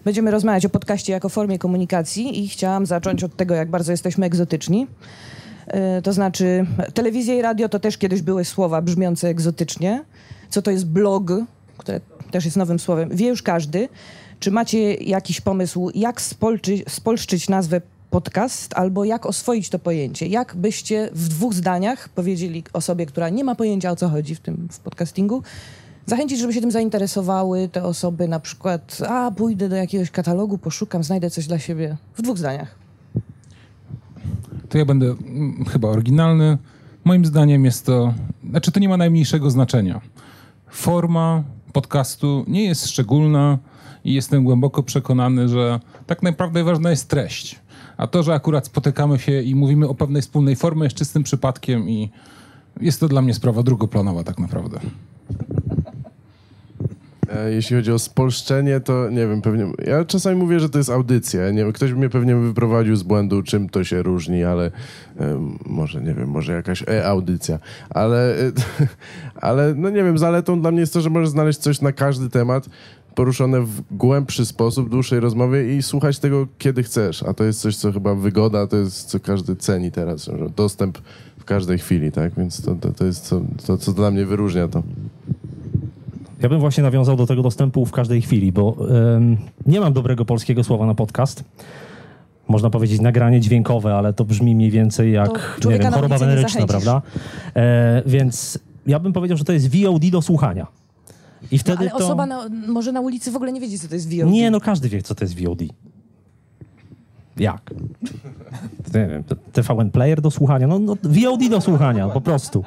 Będziemy rozmawiać o podcaście jako formie komunikacji i chciałam zacząć od tego, jak bardzo jesteśmy egzotyczni. To znaczy, telewizja i radio to też kiedyś były słowa brzmiące egzotycznie. Co to jest blog, które też jest nowym słowem, wie już każdy. Czy macie jakiś pomysł, jak spolszczyć nazwę podcast, albo jak oswoić to pojęcie? Jak byście w 2 zdaniach powiedzieli osobie, która nie ma pojęcia, o co chodzi w podcastingu, zachęcić, żeby się tym zainteresowały te osoby, na przykład, pójdę do jakiegoś katalogu, poszukam, znajdę coś dla siebie. W 2 zdaniach. To ja będę chyba oryginalny. Moim zdaniem jest to, to nie ma najmniejszego znaczenia. Forma podcastu nie jest szczególna i jestem głęboko przekonany, że tak naprawdę ważna jest treść. A to, że akurat spotykamy się i mówimy o pewnej wspólnej formie, jest czystym przypadkiem i jest to dla mnie sprawa drugoplanowa tak naprawdę. Jeśli chodzi o spolszczenie, to nie wiem, pewnie... Ja czasami mówię, że to jest audycja. Nie wiem, ktoś mnie pewnie wyprowadził z błędu, czym to się różni, ale może, nie wiem, może jakaś audycja. Ale no nie wiem, zaletą dla mnie jest to, że możesz znaleźć coś na każdy temat, poruszone w głębszy sposób, dłuższej rozmowie i słuchać tego, kiedy chcesz. A to jest coś, co chyba wygoda, to jest, co każdy ceni teraz. Że dostęp w każdej chwili, tak? Więc to jest to, co dla mnie wyróżnia to. Ja bym właśnie nawiązał do tego dostępu w każdej chwili, bo nie mam dobrego polskiego słowa na podcast. Można powiedzieć nagranie dźwiękowe, ale to brzmi mniej więcej jak, nie wiem, choroba weneryczna, prawda? Więc ja bym powiedział, że to jest VOD do słuchania. I wtedy ale osoba może na ulicy w ogóle nie wiedzieć, co to jest VOD. Nie, no każdy wie, co to jest VOD. Jak? Nie wiem, TVN Player do słuchania? No VOD do słuchania, po prostu.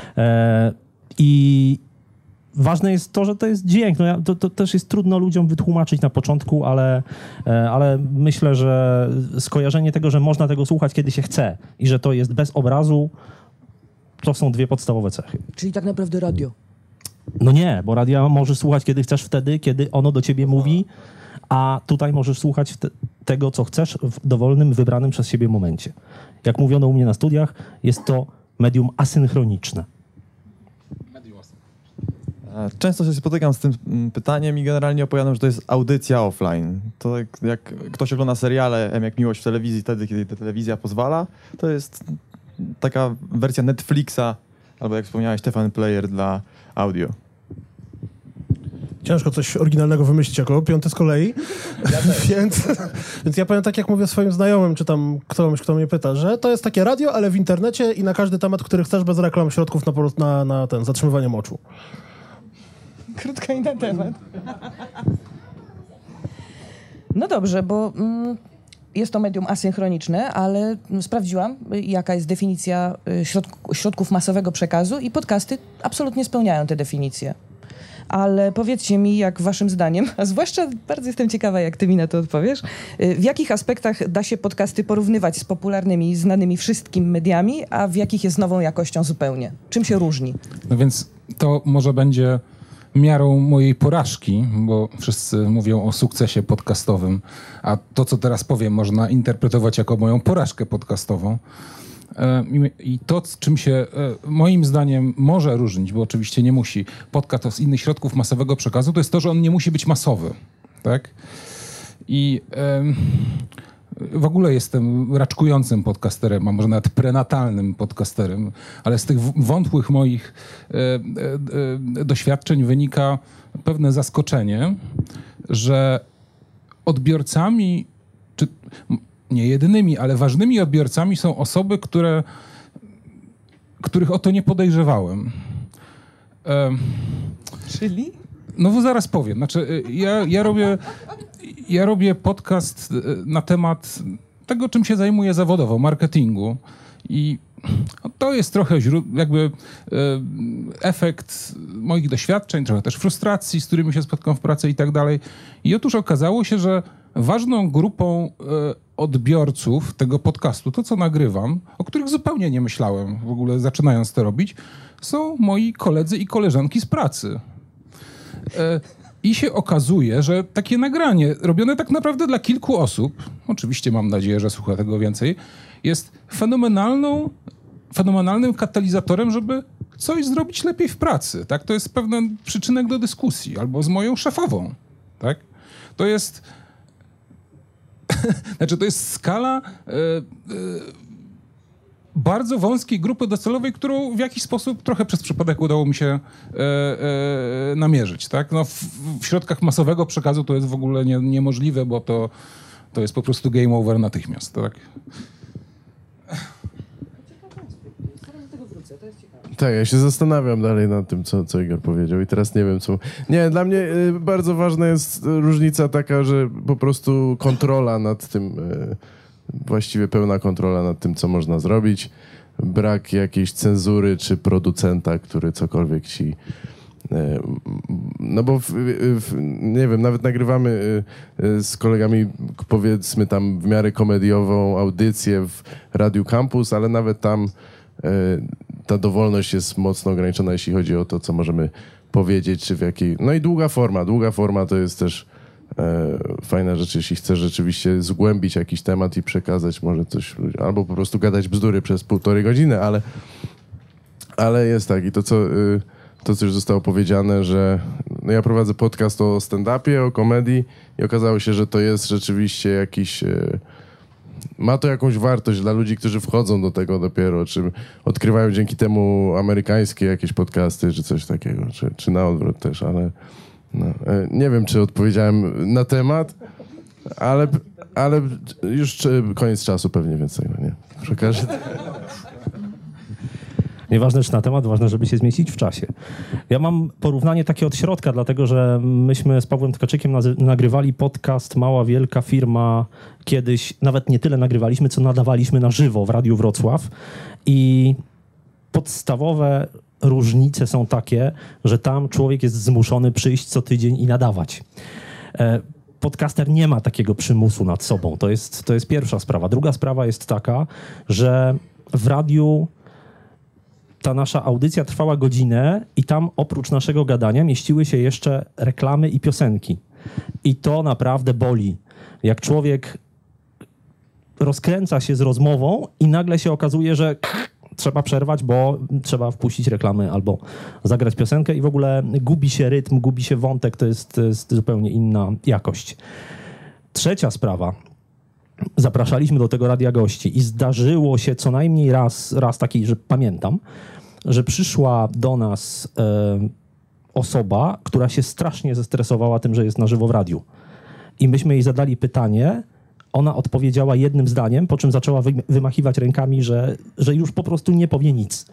I ważne jest to, że to jest dźwięk. No to też jest trudno ludziom wytłumaczyć na początku, ale myślę, że skojarzenie tego, że można tego słuchać, kiedy się chce i że to jest bez obrazu, to są 2 podstawowe cechy. Czyli tak naprawdę radio. No nie, bo radia możesz słuchać, kiedy chcesz, wtedy, kiedy ono do ciebie mówi, a tutaj możesz słuchać tego, co chcesz w dowolnym, wybranym przez siebie momencie. Jak mówiono u mnie na studiach, jest to medium asynchroniczne. Często się spotykam z tym pytaniem i generalnie opowiadam, że to jest audycja offline. To jak ktoś ogląda seriale, jak Miłość w telewizji, wtedy, kiedy ta telewizja pozwala, to jest taka wersja Netflixa, albo jak wspomniałeś, TVN Player dla audio. Ciężko coś oryginalnego wymyślić jako 5 z kolei. Ja więc ja powiem tak, jak mówię swoim znajomym, czy tam ktoś, kto mnie pyta, że to jest takie radio, ale w internecie i na każdy temat, który chcesz, bez reklam, środków na zatrzymywanie moczu. Krótka i na temat. No dobrze, bo jest to medium asynchroniczne, ale sprawdziłam, jaka jest definicja środków masowego przekazu i podcasty absolutnie spełniają tę definicję. Ale powiedzcie mi, jak waszym zdaniem, a zwłaszcza bardzo jestem ciekawa, jak ty mi na to odpowiesz, w jakich aspektach da się podcasty porównywać z popularnymi, znanymi wszystkim mediami, a w jakich jest nową jakością zupełnie? Czym się różni? No więc to może będzie miarą mojej porażki, bo wszyscy mówią o sukcesie podcastowym, a to, co teraz powiem, można interpretować jako moją porażkę podcastową. I to, czym się moim zdaniem może różnić, bo oczywiście nie musi, podcast od innych środków masowego przekazu, to jest to, że on nie musi być masowy. Tak? I w ogóle jestem raczkującym podcasterem, a może nawet prenatalnym podcasterem, ale z tych wątłych moich doświadczeń wynika pewne zaskoczenie, że odbiorcami, czy nie jedynymi, ale ważnymi odbiorcami są osoby, których o to nie podejrzewałem. Czyli? No bo zaraz powiem. Znaczy, ja robię podcast na temat tego, czym się zajmuję zawodowo, marketingu. I to jest trochę efekt moich doświadczeń, trochę też frustracji, z którymi się spotkam w pracy i tak dalej. I otóż okazało się, że ważną grupą odbiorców tego podcastu, to co nagrywam, o których zupełnie nie myślałem w ogóle zaczynając to robić, są moi koledzy i koleżanki z pracy. I się okazuje, że takie nagranie robione tak naprawdę dla kilku osób, oczywiście mam nadzieję, że słucha tego więcej, jest fenomenalnym katalizatorem, żeby coś zrobić lepiej w pracy. Tak? To jest pewien przyczynek do dyskusji, albo z moją szefową. Tak? To jest Znaczy, to jest skala bardzo wąskiej grupy docelowej, którą w jakiś sposób trochę przez przypadek udało mi się namierzyć. Tak? No, w środkach masowego przekazu to jest w ogóle niemożliwe, bo to jest po prostu game over natychmiast. Tak? Tak, ja się zastanawiam dalej nad tym, co Igor powiedział i teraz nie wiem, co... Nie, dla mnie bardzo ważna jest różnica taka, że po prostu kontrola nad tym, właściwie pełna kontrola nad tym, co można zrobić. Brak jakiejś cenzury czy producenta, który cokolwiek ci... No bo nie wiem, nawet nagrywamy z kolegami, powiedzmy tam w miarę komediową audycję w Radiu Campus, ale nawet tam ta dowolność jest mocno ograniczona, jeśli chodzi o to, co możemy powiedzieć, czy w jakiej... No i długa forma to jest też fajna rzecz, jeśli chcesz rzeczywiście zgłębić jakiś temat i przekazać może coś, albo po prostu gadać bzdury przez 1,5 godziny, ale jest tak i to, co już zostało powiedziane, że no ja prowadzę podcast o stand-upie, o komedii i okazało się, że to jest rzeczywiście jakiś... Ma to jakąś wartość dla ludzi, którzy wchodzą do tego dopiero, czy odkrywają dzięki temu amerykańskie jakieś podcasty, czy coś takiego, czy na odwrót też, ale no, nie wiem, czy odpowiedziałem na temat, ale już koniec czasu pewnie, więc tego nie przekażę. Nieważne czy na temat, ważne, żeby się zmieścić w czasie. Ja mam porównanie takie od środka, dlatego że myśmy z Pawłem Tkaczykiem nagrywali podcast Mała Wielka Firma kiedyś, nawet nie tyle nagrywaliśmy, co nadawaliśmy na żywo w Radiu Wrocław i podstawowe różnice są takie, że tam człowiek jest zmuszony przyjść co tydzień i nadawać. Podcaster nie ma takiego przymusu nad sobą. To jest pierwsza sprawa. Druga sprawa jest taka, że w radiu ta nasza audycja trwała godzinę i tam oprócz naszego gadania mieściły się jeszcze reklamy i piosenki. I to naprawdę boli. Jak człowiek rozkręca się z rozmową i nagle się okazuje, że trzeba przerwać, bo trzeba wpuścić reklamy albo zagrać piosenkę i w ogóle gubi się rytm, gubi się wątek, to jest zupełnie inna jakość. Trzecia sprawa. Zapraszaliśmy do tego radia gości i zdarzyło się co najmniej raz taki, że pamiętam, że przyszła do nas osoba, która się strasznie zestresowała tym, że jest na żywo w radiu. I myśmy jej zadali pytanie, ona odpowiedziała jednym zdaniem, po czym zaczęła wymachiwać rękami, że już po prostu nie powie nic.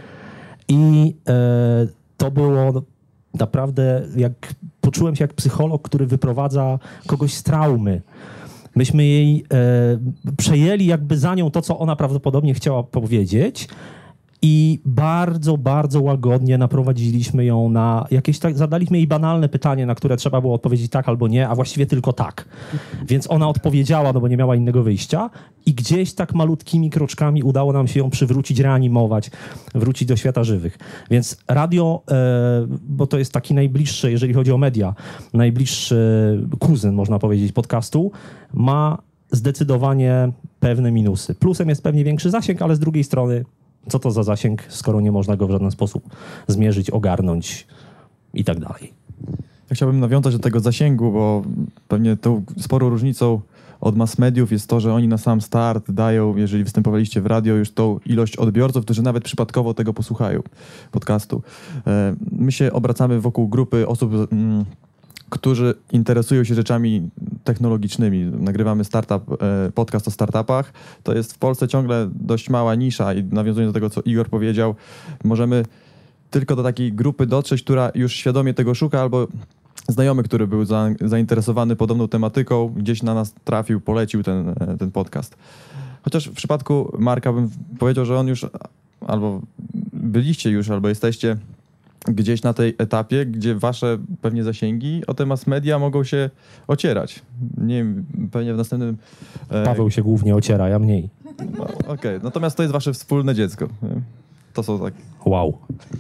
I to było naprawdę, poczułem się jak psycholog, który wyprowadza kogoś z traumy. Myśmy jej przejęli jakby za nią to, co ona prawdopodobnie chciała powiedzieć i bardzo, bardzo łagodnie naprowadziliśmy ją na jakieś, zadaliśmy jej banalne pytanie, na które trzeba było odpowiedzieć tak albo nie, a właściwie tylko tak. Więc ona odpowiedziała, no bo nie miała innego wyjścia i gdzieś tak malutkimi kroczkami udało nam się ją przywrócić, reanimować, wrócić do świata żywych. Więc radio, bo to jest taki najbliższy, jeżeli chodzi o media, najbliższy kuzyn, można powiedzieć, podcastu, ma zdecydowanie pewne minusy. Plusem jest pewnie większy zasięg, ale z drugiej strony co to za zasięg, skoro nie można go w żaden sposób zmierzyć, ogarnąć i tak dalej. Ja chciałbym nawiązać do tego zasięgu, bo pewnie tą sporą różnicą od mass mediów jest to, że oni na sam start dają, jeżeli występowaliście w radio, już tą ilość odbiorców, którzy nawet przypadkowo tego posłuchają, podcastu. My się obracamy wokół grupy osób, którzy interesują się rzeczami technologicznymi. Nagrywamy podcast o startupach. To jest w Polsce ciągle dość mała nisza i nawiązując do tego, co Igor powiedział, możemy tylko do takiej grupy dotrzeć, która już świadomie tego szuka, albo znajomy, który był zainteresowany podobną tematyką, gdzieś na nas trafił, polecił ten podcast. Chociaż w przypadku Marka bym powiedział, że on już, albo byliście już, albo jesteście gdzieś na tej etapie, gdzie wasze pewnie zasięgi o te mass media mogą się ocierać. Nie wiem, pewnie w następnym... Paweł się głównie ociera, ja mniej. No, okej. Natomiast to jest wasze wspólne dziecko. Nie? To są tak... Wow.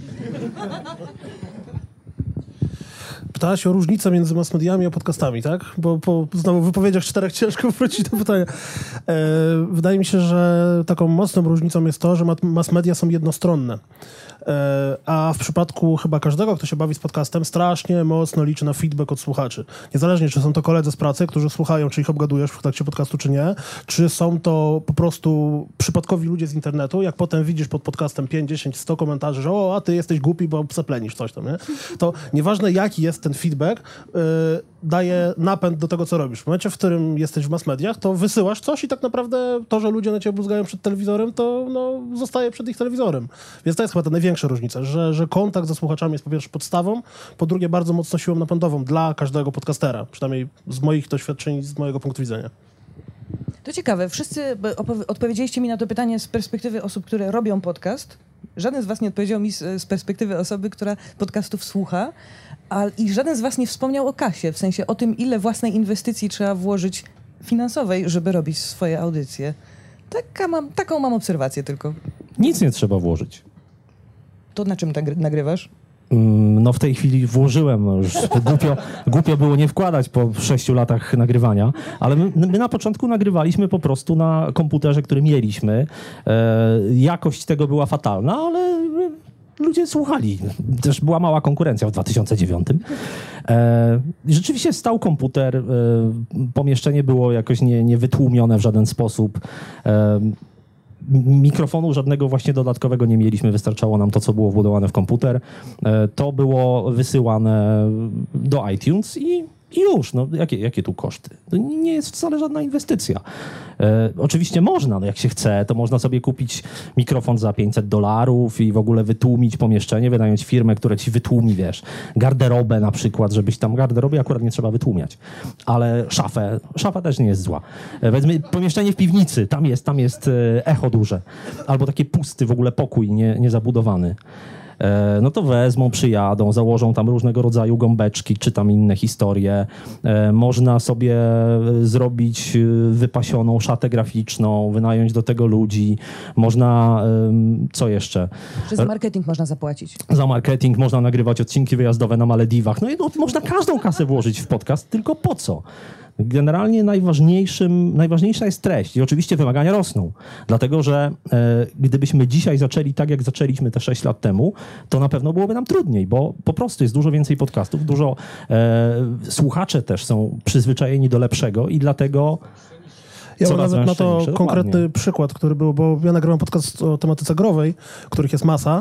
Pytałaś o różnicę między mass mediami a podcastami, tak? Bo po znowu wypowiedziach 4 ciężko wrócić do pytania. Wydaje mi się, że taką mocną różnicą jest to, że mass media są jednostronne. A w przypadku chyba każdego, kto się bawi z podcastem, strasznie mocno liczy na feedback od słuchaczy. Niezależnie, czy są to koledzy z pracy, którzy słuchają, czy ich obgadujesz w trakcie podcastu, czy nie, czy są to po prostu przypadkowi ludzie z internetu, jak potem widzisz pod podcastem 5, 10, 100 komentarzy, że a ty jesteś głupi, bo zaplenisz coś tam, nie? To nieważne jaki jest ten feedback, daje napęd do tego, co robisz. W momencie, w którym jesteś w mass mediach, to wysyłasz coś i tak naprawdę to, że ludzie na ciebie bluzgają przed telewizorem, to zostaje przed ich telewizorem. Więc to jest chyba ta największa różnica, że kontakt ze słuchaczami jest po pierwsze podstawą, po drugie bardzo mocno siłą napędową dla każdego podcastera, przynajmniej z moich doświadczeń, z mojego punktu widzenia. To ciekawe, wszyscy odpowiedzieliście mi na to pytanie z perspektywy osób, które robią podcast. Żaden z was nie odpowiedział mi z perspektywy osoby, która podcastów słucha, i żaden z was nie wspomniał o kasie, w sensie o tym, ile własnej inwestycji trzeba włożyć finansowej, żeby robić swoje audycje. Taką mam obserwację tylko. Nic nie trzeba włożyć. To na czym nagrywasz? No w tej chwili włożyłem, no już głupio było nie wkładać po 6 latach nagrywania, ale my na początku nagrywaliśmy po prostu na komputerze, który mieliśmy. Jakość tego była fatalna, ale ludzie słuchali. Też była mała konkurencja w 2009. Rzeczywiście stał komputer, pomieszczenie było jakoś nie wytłumione w żaden sposób. Mikrofonu żadnego właśnie dodatkowego nie mieliśmy, wystarczało nam to, co było wbudowane w komputer. To było wysyłane do iTunes i już, no jakie tu koszty? To nie jest wcale żadna inwestycja. Oczywiście można, no jak się chce, to można sobie kupić mikrofon za $500 i w ogóle wytłumić pomieszczenie, wynająć firmę, która ci wytłumi, garderobę na przykład, żebyś tam, garderoby akurat nie trzeba wytłumiać, ale szafa też nie jest zła. Powiedzmy, pomieszczenie w piwnicy, tam jest echo duże, albo taki pusty w ogóle pokój, niezabudowany. No to wezmą, przyjadą, założą tam różnego rodzaju gąbeczki, czy tam inne historie. Można sobie zrobić wypasioną szatę graficzną, wynająć do tego ludzi. Można, co jeszcze? Że za marketing można zapłacić. Za marketing można nagrywać odcinki wyjazdowe na Malediwach. No i można każdą kasę włożyć w podcast, tylko po co? Generalnie najważniejsza jest treść i oczywiście wymagania rosną, dlatego że gdybyśmy dzisiaj zaczęli tak, jak zaczęliśmy te 6 lat temu, to na pewno byłoby nam trudniej, bo po prostu jest dużo więcej podcastów, słuchacze też są przyzwyczajeni do lepszego i dlatego ja mam nawet na to konkretny przykład, który był, bo ja nagrywam podcast o tematyce growej, których jest masa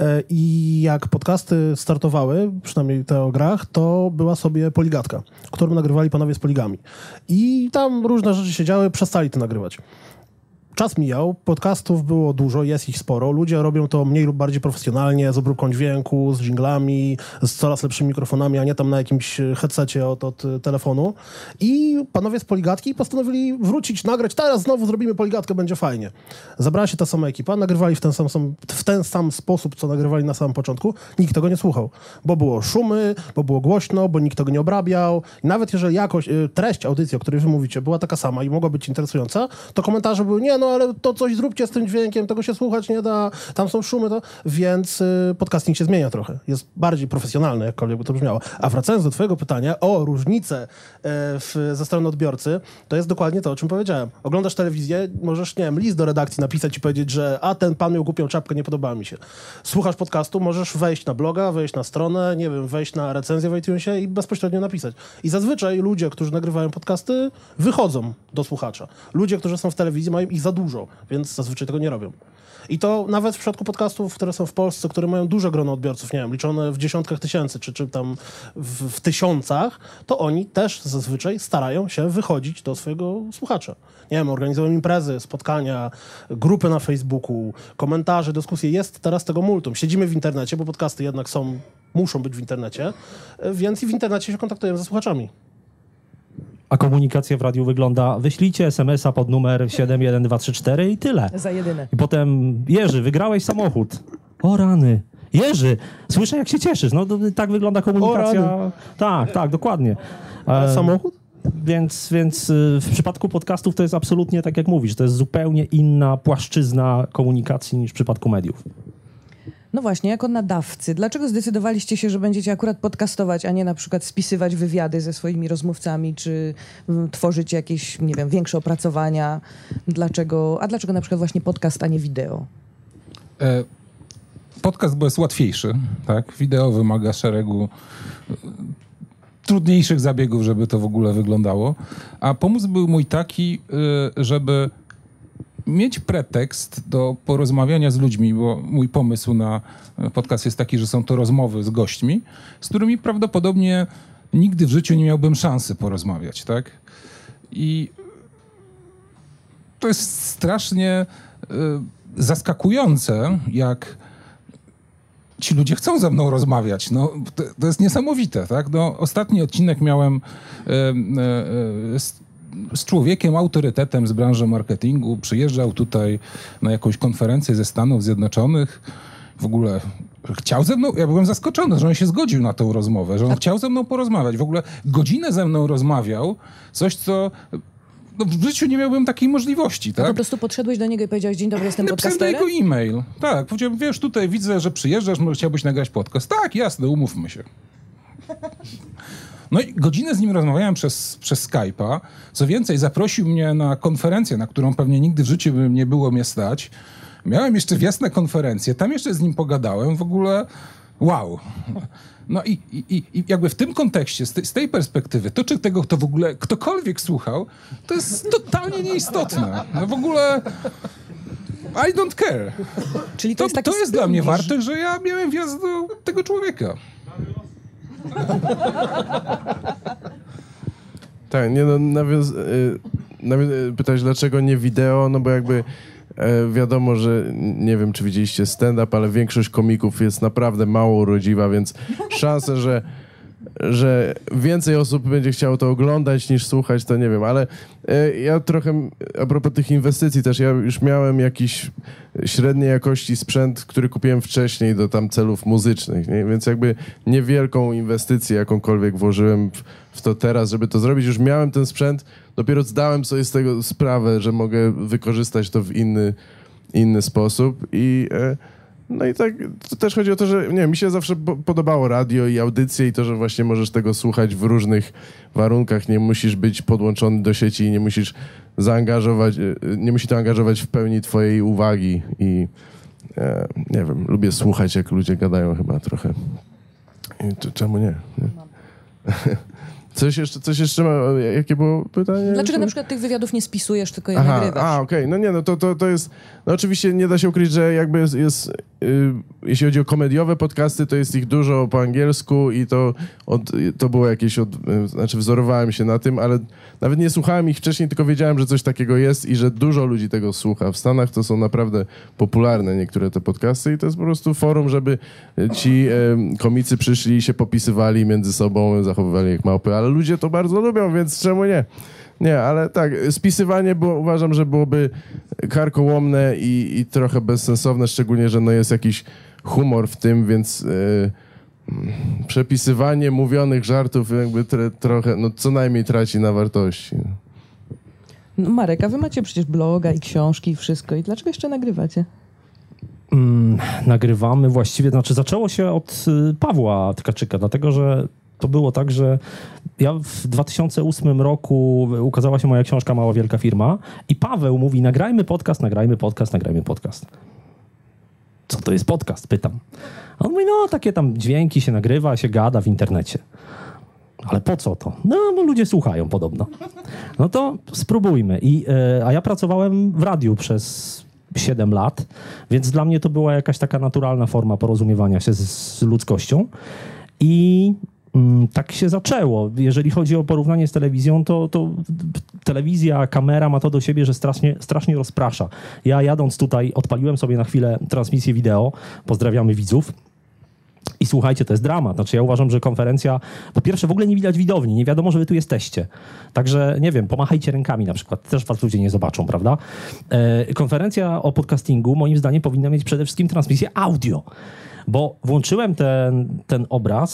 i jak podcasty startowały, przynajmniej te o grach, to była sobie Poligatka, którą nagrywali panowie z Poligami. I tam różne rzeczy się działy, przestali to nagrywać. Czas mijał, podcastów było dużo, jest ich sporo. Ludzie robią to mniej lub bardziej profesjonalnie, z obróbką dźwięku, z dżinglami, z coraz lepszymi mikrofonami, a nie tam na jakimś headsetie od telefonu. I panowie z Poligatki postanowili wrócić, nagrać, teraz znowu zrobimy Poligatkę, będzie fajnie. Zabrała się ta sama ekipa, nagrywali w ten sam sposób, co nagrywali na samym początku. Nikt tego nie słuchał, bo było szumy, bo było głośno, bo nikt tego nie obrabiał. I nawet jeżeli treść audycji, o której wy mówicie, była taka sama i mogła być interesująca, to komentarze były, ale to coś zróbcie z tym dźwiękiem, tego się słuchać nie da, tam są szumy, więc podcasting się zmienia trochę. Jest bardziej profesjonalny, jakkolwiek by to brzmiało. A wracając do twojego pytania o różnicę ze strony odbiorcy, to jest dokładnie to, o czym powiedziałem. Oglądasz telewizję, możesz, list do redakcji napisać i powiedzieć, że ten pan miał głupią czapkę, nie podobała mi się. Słuchasz podcastu, możesz wejść na bloga, wejść na stronę, wejść na recenzję w iTunesie i bezpośrednio napisać. I zazwyczaj ludzie, którzy nagrywają podcasty, wychodzą do słuchacza. Ludzie, którzy są w telewizji, mają ich za dużo, więc zazwyczaj tego nie robią. I to nawet w przypadku podcastów, które są w Polsce, które mają duże grono odbiorców, liczone w dziesiątkach tysięcy, czy tam w tysiącach, to oni też zazwyczaj starają się wychodzić do swojego słuchacza. Organizują imprezy, spotkania, grupy na Facebooku, komentarze, dyskusje. Jest teraz tego multum. Siedzimy w internecie, bo podcasty jednak muszą być w internecie, więc i w internecie się kontaktujemy ze słuchaczami. A komunikacja w radiu wygląda, wyślijcie SMS-a pod numer 71234 i tyle. Za jedyne. I potem, Jerzy, wygrałeś samochód. O rany. Jerzy, słyszę jak się cieszysz. No tak wygląda komunikacja. Tak, dokładnie. Samochód? Więc w przypadku podcastów to jest absolutnie tak jak mówisz, to jest zupełnie inna płaszczyzna komunikacji niż w przypadku mediów. No właśnie, jako nadawcy, dlaczego zdecydowaliście się, że będziecie akurat podcastować, a nie na przykład spisywać wywiady ze swoimi rozmówcami, czy tworzyć jakieś, większe opracowania? Dlaczego na przykład właśnie podcast, a nie wideo? podcast bo jest łatwiejszy, tak? Wideo wymaga szeregu trudniejszych zabiegów, żeby to w ogóle wyglądało. A pomysł był mój taki, żeby mieć pretekst do porozmawiania z ludźmi, bo mój pomysł na podcast jest taki, że są to rozmowy z gośćmi, z którymi prawdopodobnie nigdy w życiu nie miałbym szansy porozmawiać, tak? I to jest strasznie zaskakujące, jak ci ludzie chcą ze mną rozmawiać. No, to jest niesamowite, tak? No, ostatni odcinek miałem z człowiekiem, autorytetem z branży marketingu. Przyjeżdżał tutaj na jakąś konferencję ze Stanów Zjednoczonych. W ogóle chciał ze mną, ja byłem zaskoczony, że on się zgodził na tę rozmowę, że on chciał ze mną porozmawiać. W ogóle godzinę ze mną rozmawiał, coś co... No, w życiu nie miałbym takiej możliwości, tak? A po prostu podszedłeś do niego i powiedziałeś, dzień dobry, jestem podcasterem? podcasterem? Napisałem do jego e-mail. Tak, powiedziałem, wiesz, tutaj widzę, że przyjeżdżasz, może chciałbyś nagrać podcast. Tak, jasne, umówmy się. No i godzinę z nim rozmawiałem przez Skype'a. Co więcej, zaprosił mnie na konferencję, na którą pewnie nigdy w życiu by nie było mnie stać. Miałem jeszcze wjazd na konferencję, tam jeszcze z nim pogadałem, w ogóle wow. No i jakby w tym kontekście, z tej perspektywy, to czy tego to w ogóle ktokolwiek słuchał, to jest totalnie nieistotne. No w ogóle I don't care. Czyli to jest dla mnie wartość, że ja miałem wjazd do tego człowieka. Tak, nie no, pytałeś dlaczego nie wideo, no bo jakby wiadomo, że nie wiem, czy widzieliście stand-up, ale większość komików jest naprawdę mało urodziwa, więc szanse, że więcej osób będzie chciało to oglądać niż słuchać, to nie wiem, ale ja trochę, a propos tych inwestycji też, ja już miałem jakiś średniej jakości sprzęt, który kupiłem wcześniej do tam celów muzycznych, nie? Więc jakby niewielką inwestycję jakąkolwiek włożyłem w to teraz, żeby to zrobić. Już miałem ten sprzęt, dopiero zdałem sobie z tego sprawę, że mogę wykorzystać to w inny sposób i no i tak, to też chodzi o to, że nie, mi się zawsze podobało radio i audycje i to, że właśnie możesz tego słuchać w różnych warunkach, nie musisz być podłączony do sieci i nie musisz nie musi to angażować w pełni twojej uwagi i nie wiem, lubię słuchać, jak ludzie gadają chyba trochę. I czemu nie? Coś jeszcze ma? Jakie było pytanie? Dlaczego na przykład tych wywiadów nie spisujesz, tylko je nagrywasz? Okej. No nie, no to jest... No oczywiście nie da się ukryć, że jakby jest jeśli chodzi o komediowe podcasty, to jest ich dużo po angielsku i to było jakieś... Znaczy wzorowałem się na tym, ale nawet nie słuchałem ich wcześniej, tylko wiedziałem, że coś takiego jest i że dużo ludzi tego słucha. W Stanach to są naprawdę popularne niektóre te podcasty i to jest po prostu forum, żeby ci komicy przyszli i się popisywali między sobą, zachowywali jak małpy, ale ludzie to bardzo lubią, więc czemu nie? Nie, ale tak, spisywanie uważam, że byłoby karkołomne i trochę bezsensowne, szczególnie, że no jest jakiś humor w tym, więc przepisywanie mówionych żartów jakby trochę, no co najmniej traci na wartości. No Marek, a wy macie przecież bloga i książki i wszystko. I dlaczego jeszcze nagrywacie? Nagrywamy właściwie, znaczy zaczęło się od Pawła Tkaczyka, dlatego że to było tak, że ja w 2008 roku ukazała się moja książka Mała Wielka Firma i Paweł mówi, nagrajmy podcast. Co to jest podcast? Pytam. A on mówi, no takie tam dźwięki się nagrywa, się gada w internecie. Ale po co to? No, bo ludzie słuchają podobno. No to spróbujmy. A ja pracowałem w radiu przez 7 lat, więc dla mnie to była jakaś taka naturalna forma porozumiewania się z ludzkością. I tak się zaczęło. Jeżeli chodzi o porównanie z telewizją, to telewizja, kamera ma to do siebie, że strasznie rozprasza. Ja jadąc tutaj odpaliłem sobie na chwilę transmisję wideo. Pozdrawiamy widzów. I słuchajcie, to jest dramat. Znaczy ja uważam, że konferencja... Po pierwsze, w ogóle nie widać widowni. Nie wiadomo, że wy tu jesteście. Także, nie wiem, pomachajcie rękami na przykład. Też was ludzie nie zobaczą, prawda? Konferencja o podcastingu moim zdaniem powinna mieć przede wszystkim transmisję audio. Bo włączyłem ten obraz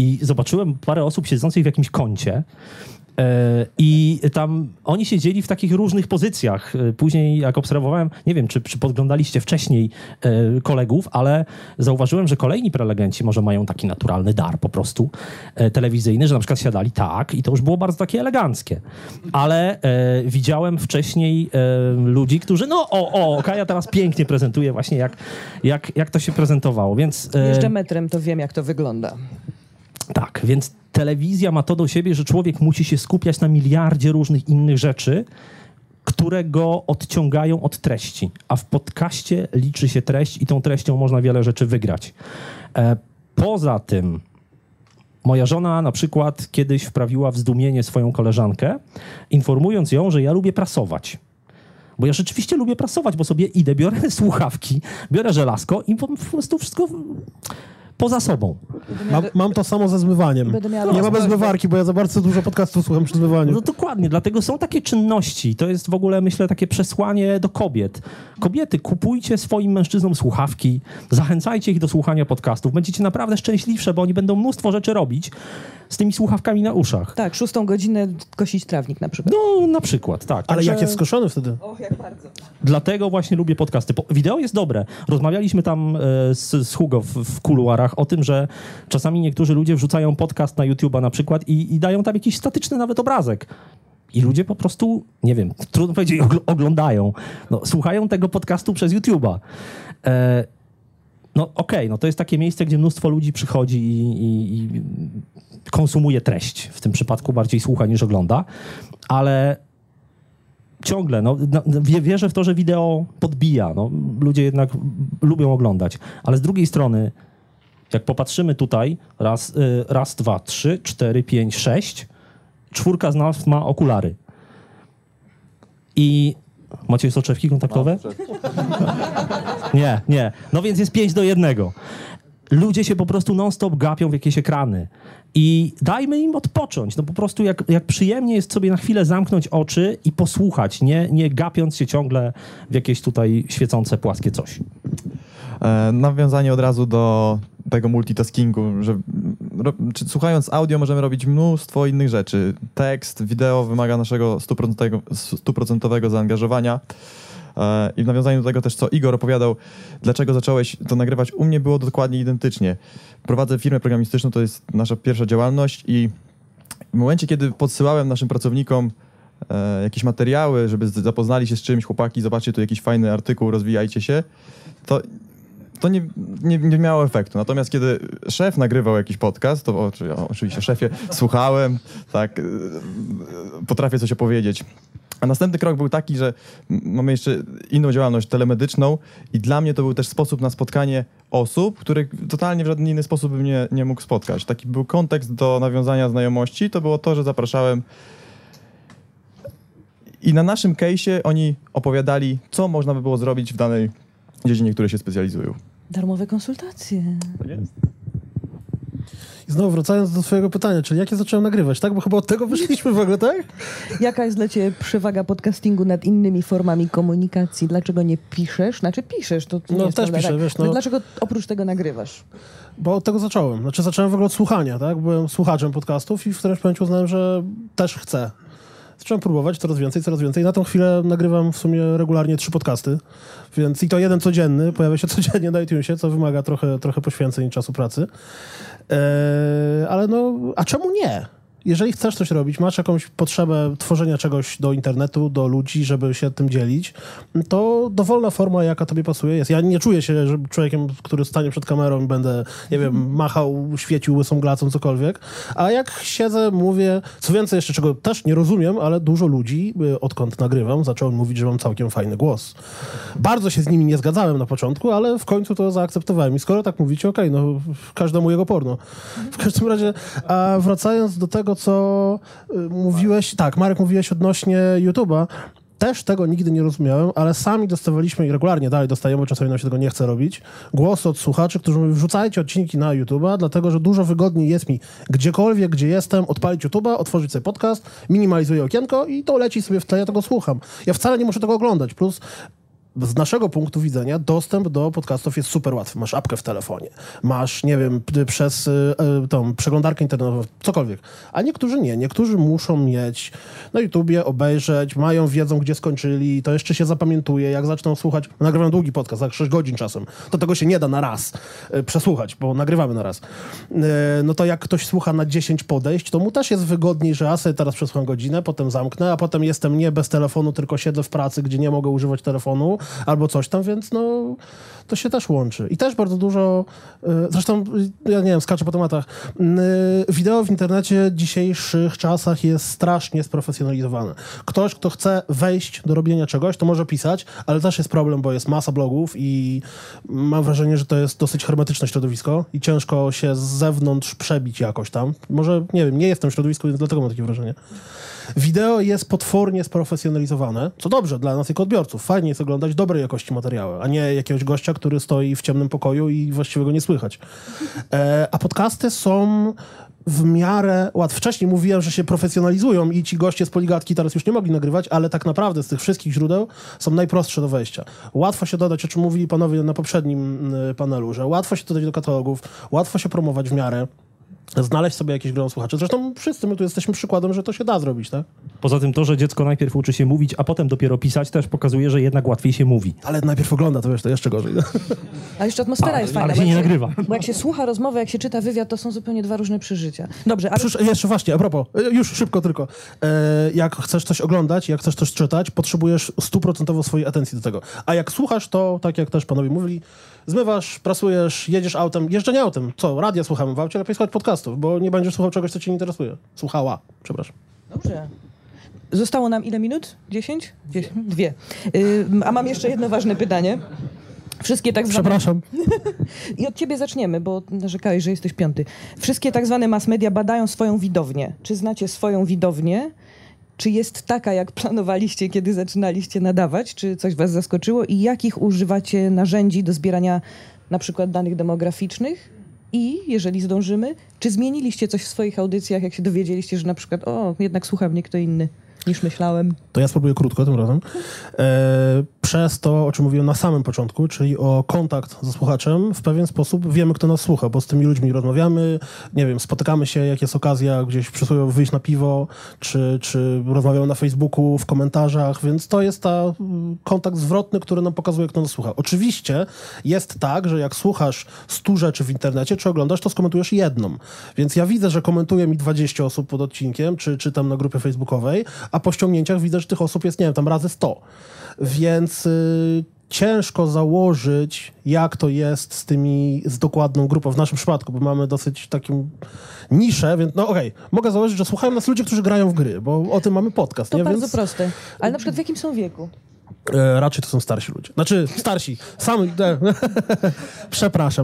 i zobaczyłem parę osób siedzących w jakimś kącie. I tam oni siedzieli w takich różnych pozycjach. Później jak obserwowałem, nie wiem, czy podglądaliście wcześniej kolegów, ale zauważyłem, że kolejni prelegenci może mają taki naturalny dar po prostu telewizyjny, że na przykład siadali tak i to już było bardzo takie eleganckie. Ale widziałem wcześniej ludzi, którzy Kaja teraz pięknie prezentuje właśnie jak to się prezentowało, więc... Jeżdżę metrem, to wiem, jak to wygląda. Tak, więc telewizja ma to do siebie, że człowiek musi się skupiać na miliardzie różnych innych rzeczy, które go odciągają od treści. A w podcaście liczy się treść i tą treścią można wiele rzeczy wygrać. Poza tym moja żona na przykład kiedyś wprawiła w zdumienie swoją koleżankę, informując ją, że ja lubię prasować. Bo ja rzeczywiście lubię prasować, bo sobie idę, biorę słuchawki, biorę żelazko i po prostu wszystko... poza sobą. Mam to samo ze zmywaniem. Nie ma bez zmywarki, bo ja za bardzo dużo podcastów słucham przy zmywaniu. No dokładnie, dlatego są takie czynności. To jest w ogóle, myślę, takie przesłanie do kobiet. Kobiety, kupujcie swoim mężczyznom słuchawki, zachęcajcie ich do słuchania podcastów. Będziecie naprawdę szczęśliwsze, bo oni będą mnóstwo rzeczy robić z tymi słuchawkami na uszach. Tak, 6 godzinę kosić trawnik na przykład. No, na przykład, tak. Ale jak jest skoszony wtedy? Och, jak bardzo. Dlatego właśnie lubię podcasty. Wideo jest dobre. Rozmawialiśmy tam z Hugo w kuluarach o tym, że czasami niektórzy ludzie wrzucają podcast na YouTube'a na przykład i dają tam jakiś statyczny nawet obrazek. I ludzie po prostu, nie wiem, trudno powiedzieć, oglądają. No, słuchają tego podcastu przez YouTube'a. No okej, no to jest takie miejsce, gdzie mnóstwo ludzi przychodzi i konsumuje treść. W tym przypadku bardziej słucha niż ogląda. Ale ciągle, wierzę w to, że wideo podbija. No, ludzie jednak lubią oglądać. Ale z drugiej strony, jak popatrzymy tutaj, raz, 2, 3, 4, 5, 6, 4 z nas ma okulary. I macie soczewki kontaktowe? Nie. No więc jest 5:1. Ludzie się po prostu non-stop gapią w jakieś ekrany. I dajmy im odpocząć. No po prostu jak przyjemnie jest sobie na chwilę zamknąć oczy i posłuchać, nie gapiąc się ciągle w jakieś tutaj świecące, płaskie coś. Nawiązanie od razu do tego multitaskingu, że słuchając audio możemy robić mnóstwo innych rzeczy. Tekst, wideo wymaga naszego 100% zaangażowania. I w nawiązaniu do tego też, co Igor opowiadał, dlaczego zacząłeś to nagrywać, u mnie było dokładnie identycznie. Prowadzę firmę programistyczną, to jest nasza pierwsza działalność i w momencie, kiedy podsyłałem naszym pracownikom jakieś materiały, żeby zapoznali się z czymś, chłopaki, zobaczcie tu jakiś fajny artykuł, rozwijajcie się, to nie miało efektu. Natomiast kiedy szef nagrywał jakiś podcast, to oczywiście szefie słuchałem, tak, potrafię coś opowiedzieć. A następny krok był taki, że mamy jeszcze inną działalność telemedyczną i dla mnie to był też sposób na spotkanie osób, których totalnie w żaden inny sposób bym nie mógł spotkać. Taki był kontekst do nawiązania znajomości. To było to, że zapraszałem i na naszym case'ie oni opowiadali, co można by było zrobić w danej dziedzinie, które się specjalizują. Darmowe konsultacje. Tak jest. I znowu wracając do twojego pytania, czyli jak ja zacząłem nagrywać, tak? Bo chyba od tego wyszliśmy w ogóle, tak? Jaka jest dla ciebie przewaga podcastingu nad innymi formami komunikacji? Dlaczego nie piszesz? Znaczy piszesz, to nie jest też prawda, piszę, tak? wiesz, Ale dlaczego oprócz tego nagrywasz? Bo od tego zacząłem. Znaczy zacząłem w ogóle od słuchania, tak? Byłem słuchaczem podcastów i w którymś momencie uznałem, że też chcę. Zacząłem próbować coraz więcej. Na tą chwilę nagrywam w sumie regularnie 3 podcasty, więc i to jeden codzienny, pojawia się codziennie na iTunesie, co wymaga trochę poświęceń i czasu pracy. Ale a czemu nie? Jeżeli chcesz coś robić, masz jakąś potrzebę tworzenia czegoś do internetu, do ludzi, żeby się tym dzielić, to dowolna forma, jaka tobie pasuje, jest. Ja nie czuję się że człowiekiem, który stanie przed kamerą i będę, nie wiem, machał, świecił łysą glacą, cokolwiek. A jak siedzę, mówię, co więcej jeszcze, czego też nie rozumiem, ale dużo ludzi, odkąd nagrywam, zacząłem mówić, że mam całkiem fajny głos. Bardzo się z nimi nie zgadzałem na początku, ale w końcu to zaakceptowałem. I skoro tak mówicie, okej, no każdemu jego porno. W każdym razie, a wracając do tego, co mówiłeś, tak, Marek, mówiłeś odnośnie YouTube'a, też tego nigdy nie rozumiałem, ale sami dostawaliśmy i regularnie dalej dostajemy, czasami nam się tego nie chce robić, głosy od słuchaczy, którzy mówią, wrzucajcie odcinki na YouTube'a, dlatego, że dużo wygodniej jest mi gdziekolwiek, gdzie jestem, odpalić YouTube'a, otworzyć sobie podcast, minimalizuję okienko i to leci sobie w tle, ja tego słucham. Ja wcale nie muszę tego oglądać, plus z naszego punktu widzenia dostęp do podcastów jest super łatwy. Masz apkę w telefonie, masz, nie wiem, przez tą przeglądarkę internetową, cokolwiek. A niektórzy nie. Niektórzy muszą mieć na YouTubie, obejrzeć, wiedzą, gdzie skończyli, to jeszcze się zapamiętuje. Jak zaczną słuchać, nagrywam długi podcast, za 6 godzin czasem, to tego się nie da na raz przesłuchać, bo nagrywamy na raz. No to jak ktoś słucha na 10 podejść, to mu też jest wygodniej, że ja sobie teraz przesłucham godzinę, potem zamknę, a potem jestem nie bez telefonu, tylko siedzę w pracy, gdzie nie mogę używać telefonu, albo coś tam, więc no to się też łączy. I też bardzo dużo, zresztą ja nie wiem, skaczę po tematach, wideo w internecie w dzisiejszych czasach jest strasznie sprofesjonalizowane. Ktoś, kto chce wejść do robienia czegoś, to może pisać, ale też jest problem, bo jest masa blogów i mam wrażenie, że to jest dosyć hermetyczne środowisko i ciężko się z zewnątrz przebić jakoś tam. Może, nie wiem, nie jestem w środowisku, więc dlatego mam takie wrażenie. Wideo jest potwornie sprofesjonalizowane, co dobrze dla nas jako odbiorców. Fajnie jest oglądać dobrej jakości materiały, a nie jakiegoś gościa, który stoi w ciemnym pokoju i właściwie go nie słychać. A podcasty są w miarę łatwe. Wcześniej mówiłem, że się profesjonalizują i ci goście z Poligatki teraz już nie mogli nagrywać, ale tak naprawdę z tych wszystkich źródeł są najprostsze do wejścia. Łatwo się dodać, o czym mówili panowie na poprzednim panelu, że łatwo się dodać do katalogów, łatwo się promować w miarę, znaleźć sobie jakieś grono słuchaczy. Zresztą wszyscy my tu jesteśmy przykładem, że to się da zrobić, tak? Poza tym to, że dziecko najpierw uczy się mówić, a potem dopiero pisać, też pokazuje, że jednak łatwiej się mówi. Ale najpierw ogląda, to wiesz, to jeszcze gorzej. A jeszcze atmosfera jest fajna. Ale się nie nagrywa. Bo jak się słucha rozmowy, jak się czyta wywiad, to są zupełnie dwa różne przeżycia. Dobrze, ale... Jeszcze właśnie, a propos, już szybko tylko. Jak chcesz coś oglądać, jak chcesz coś czytać, potrzebujesz 100% swojej atencji do tego. A jak słuchasz, to tak jak też panowie mówili, zmywasz, prasujesz, jedziesz autem, jeżdżenie autem. Co? Radia słuchamy w aucie, lepiej słuchać podcastów, bo nie będziesz słuchał czegoś, co cię nie interesuje. Słuchała, przepraszam. Dobrze. Zostało nam ile minut? 10? 2. A mam jeszcze jedno ważne pytanie. Wszystkie tak zwane... Przepraszam. I od ciebie zaczniemy, bo narzekałeś, że jesteś 5. Wszystkie tak zwane mass media badają swoją widownię. Czy znacie swoją widownię? Czy jest taka, jak planowaliście, kiedy zaczynaliście nadawać? Czy coś was zaskoczyło? I jakich używacie narzędzi do zbierania na przykład danych demograficznych? I, jeżeli zdążymy, czy zmieniliście coś w swoich audycjach, jak się dowiedzieliście, że na przykład, jednak słucha mnie kto inny niż myślałem? To ja spróbuję krótko tym razem. Przez to, o czym mówiłem na samym początku, czyli o kontakt ze słuchaczem, w pewien sposób wiemy, kto nas słucha, bo z tymi ludźmi rozmawiamy, nie wiem, spotykamy się, jak jest okazja gdzieś przysłowiowo wyjść na piwo, czy rozmawiamy na Facebooku, w komentarzach, więc to jest kontakt zwrotny, który nam pokazuje, kto nas słucha. Oczywiście jest tak, że jak słuchasz 100 rzeczy w internecie, czy oglądasz, to skomentujesz jedną. Więc ja widzę, że komentuje mi 20 osób pod odcinkiem, czy tam na grupie facebookowej, a po ściągnięciach widzę, że tych osób jest, nie wiem, tam razy 100. Więc ciężko założyć, jak to jest z dokładną grupą w naszym przypadku, bo mamy dosyć taką niszę, więc mogę założyć, że słuchają nas ludzie, którzy grają w gry, bo o tym mamy podcast. To nie? bardzo proste. Ale na przykład w jakim są wieku? Raczej to są starsi ludzie. Znaczy, starsi. Przepraszam.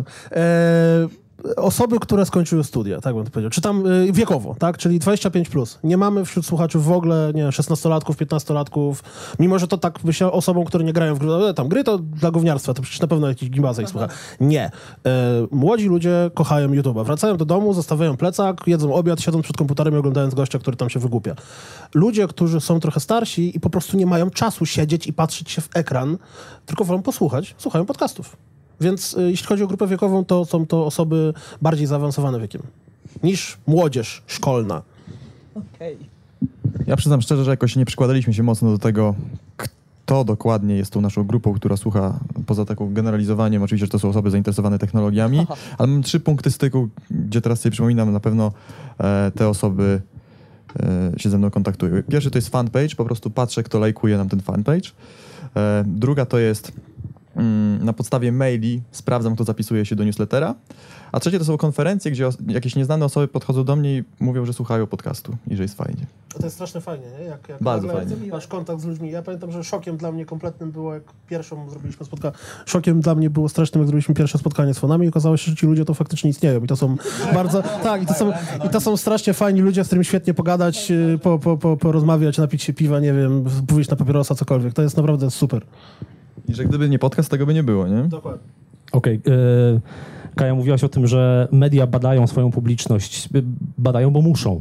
Osoby, które skończyły studia, tak bym to powiedział, czy tam wiekowo, tak, czyli 25+. Nie mamy wśród słuchaczy w ogóle, nie wiem, 16-latków, 15-latków, mimo że to tak myślę osobom, które nie grają w gry, tam gry to dla gówniarstwa, to przecież na pewno jakiś gimbaza ich słucha. Nie. Młodzi ludzie kochają YouTube'a. Wracają do domu, zostawiają plecak, jedzą obiad, siedzą przed komputerem i oglądając gościa, który tam się wygłupia. Ludzie, którzy są trochę starsi i po prostu nie mają czasu siedzieć i patrzeć się w ekran, tylko wolą posłuchać, słuchają podcastów. Więc jeśli chodzi o grupę wiekową, to są to osoby bardziej zaawansowane wiekiem niż młodzież szkolna. Okej. Ja przyznam szczerze, że jakoś nie przykładaliśmy się mocno do tego, kto dokładnie jest tą naszą grupą, która słucha, poza taką generalizowaniem. Oczywiście, że to są osoby zainteresowane technologiami, ale mam 3 punkty styku, gdzie teraz sobie przypominam, na pewno te osoby się ze mną kontaktują. Pierwszy to jest fanpage, po prostu patrzę, kto lajkuje nam ten fanpage. Druga to jest na podstawie maili sprawdzam, kto zapisuje się do newslettera. A trzecie to są konferencje, gdzie jakieś nieznane osoby podchodzą do mnie i mówią, że słuchają podcastu i że jest fajnie. To jest strasznie fajnie, nie? Jak bardzo fajnie. Masz kontakt z ludźmi. Ja pamiętam, że szokiem dla mnie kompletnym było, jak pierwszą zrobiliśmy spotkanie. Szokiem dla mnie było strasznym, jak zrobiliśmy pierwsze spotkanie z fanami i okazało się, że ci ludzie to faktycznie istnieją. I to są bardzo... Tak, i to są strasznie fajni ludzie, z którymi świetnie pogadać, porozmawiać, napić się piwa, nie wiem, pójść na papierosa, cokolwiek. To jest naprawdę super. I że gdyby nie podcast, tego by nie było, nie? Dokładnie. Okej. Kaja, mówiłaś o tym, że media badają swoją publiczność. Badają, bo muszą.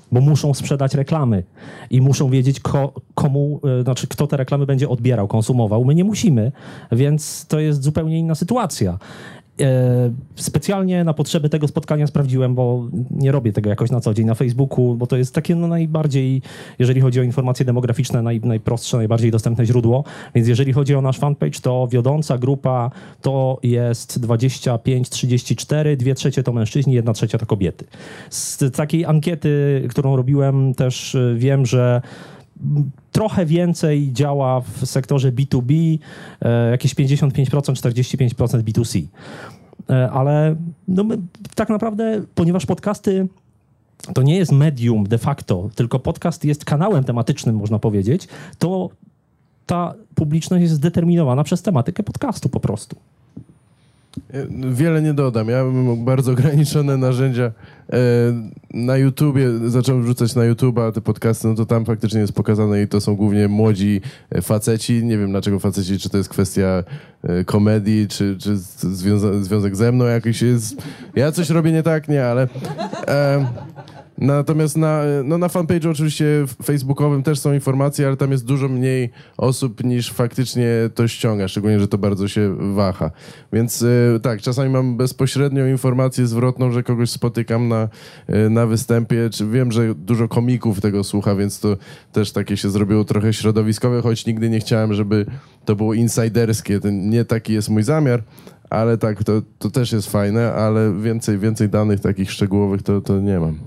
bo muszą sprzedać reklamy i muszą wiedzieć, kto te reklamy będzie odbierał, konsumował. My nie musimy, więc to jest zupełnie inna sytuacja. Specjalnie na potrzeby tego spotkania sprawdziłem, bo nie robię tego jakoś na co dzień na Facebooku, bo to jest takie najbardziej, jeżeli chodzi o informacje demograficzne, najprostsze, najbardziej dostępne źródło. Więc jeżeli chodzi o nasz fanpage, to wiodąca grupa to jest 25-34, 2/3 to mężczyźni, 1/3 to kobiety. Z takiej ankiety, którą robiłem, też wiem, że trochę więcej działa w sektorze B2B, jakieś 55%, 45% B2C. Ale my, tak naprawdę, ponieważ podcasty to nie jest medium de facto, tylko podcast jest kanałem tematycznym, można powiedzieć, to ta publiczność jest zdeterminowana przez tematykę podcastu po prostu. Wiele nie dodam. Ja mam bardzo ograniczone narzędzia. Na YouTubie, zacząłem wrzucać na YouTube'a te podcasty, no to tam faktycznie jest pokazane i to są głównie młodzi faceci. Nie wiem dlaczego faceci, czy to jest kwestia komedii, czy związek ze mną jakiś jest. Ja coś robię nie tak, nie, ale... Natomiast na fanpage'u oczywiście facebookowym też są informacje, ale tam jest dużo mniej osób niż faktycznie to ściąga, szczególnie, że to bardzo się waha. Więc tak, czasami mam bezpośrednią informację zwrotną, że kogoś spotykam na występie, czy wiem, że dużo komików tego słucha, więc to też takie się zrobiło trochę środowiskowe, choć nigdy nie chciałem, żeby to było insiderskie. Nie taki jest mój zamiar. Ale tak, to też jest fajne, ale więcej danych takich szczegółowych to nie mam.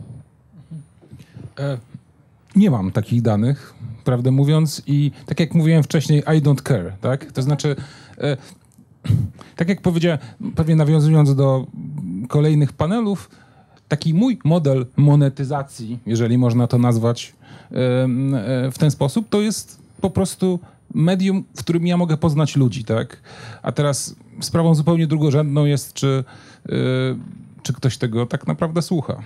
Nie mam takich danych, prawdę mówiąc, i tak jak mówiłem wcześniej, I don't care, tak? To znaczy, tak jak powiedziałem, pewnie nawiązując do kolejnych panelów, taki mój model monetyzacji, jeżeli można to nazwać w ten sposób, to jest po prostu medium, w którym ja mogę poznać ludzi, tak? A teraz sprawą zupełnie drugorzędną jest, czy ktoś tego tak naprawdę słucha.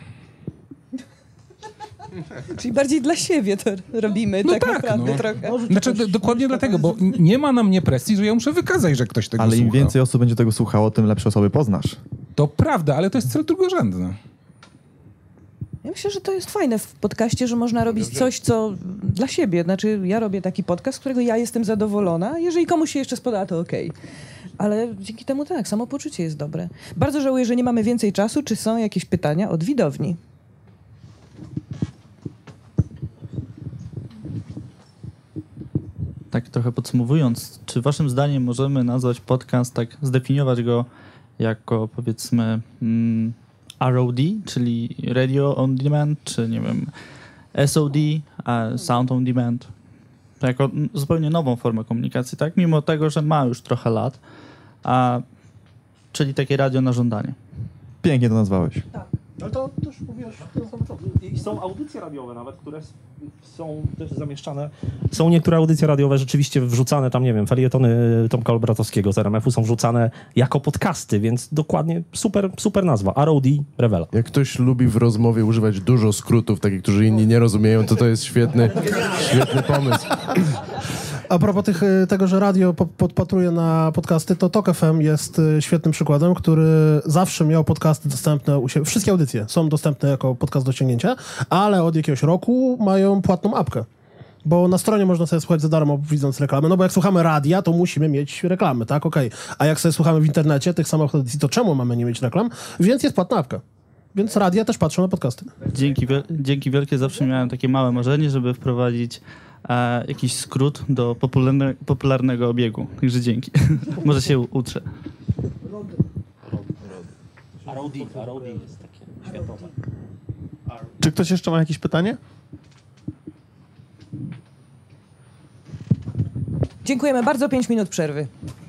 Czyli bardziej dla siebie to robimy, tak naprawdę trochę. Znaczy, dokładnie dlatego, bo nie ma na mnie presji, że ja muszę wykazać, że ktoś tego słucha. Ale im więcej osób będzie tego słuchało, tym lepsze osoby poznasz. To prawda, ale to jest cel drugorzędny. Ja myślę, że to jest fajne w podcaście, że można robić coś, co dla siebie. Znaczy, ja robię taki podcast, z którego ja jestem zadowolona. Jeżeli komuś się jeszcze spodoba, to okej. Ale dzięki temu tak, samopoczucie jest dobre. Bardzo żałuję, że nie mamy więcej czasu. Czy są jakieś pytania od widowni? Tak trochę podsumowując, czy waszym zdaniem możemy nazwać podcast, tak zdefiniować go jako powiedzmy ROD, czyli Radio on Demand, czy nie wiem, SOD, Sound on Demand, to jako zupełnie nową formę komunikacji, tak? Mimo tego, że ma już trochę lat, czyli takie radio na żądanie. Pięknie to nazwałeś. Tak. Ale to też mówiłeś na początku. I są audycje radiowe nawet, które są też zamieszczane. Są niektóre audycje radiowe rzeczywiście wrzucane tam, nie wiem, felietony Tomka Olbratowskiego z RMF-u są wrzucane jako podcasty, więc dokładnie super nazwa. ROD Rewela. Jak ktoś lubi w rozmowie używać dużo skrótów, takich, którzy inni nie rozumieją, to jest świetny pomysł. A propos tego, że radio podpatruje na podcasty, to Tok FM jest świetnym przykładem, który zawsze miał podcasty dostępne u siebie. Wszystkie audycje są dostępne jako podcast do ściągnięcia, ale od jakiegoś roku mają płatną apkę. Bo na stronie można sobie słuchać za darmo, widząc reklamy. No bo jak słuchamy radia, to musimy mieć reklamy, tak? Okej. A jak sobie słuchamy w internecie tych samych audycji, to czemu mamy nie mieć reklam? Więc jest płatna apka. Więc radia też patrzą na podcasty. Dzięki wielkie. Zawsze miałem takie małe marzenie, żeby wprowadzić jakiś skrót do popularnego obiegu. Także dzięki. Może się utrze. ROD jest takie światowe. Czy ktoś jeszcze ma jakieś pytanie? Dziękujemy bardzo. 5 minut przerwy.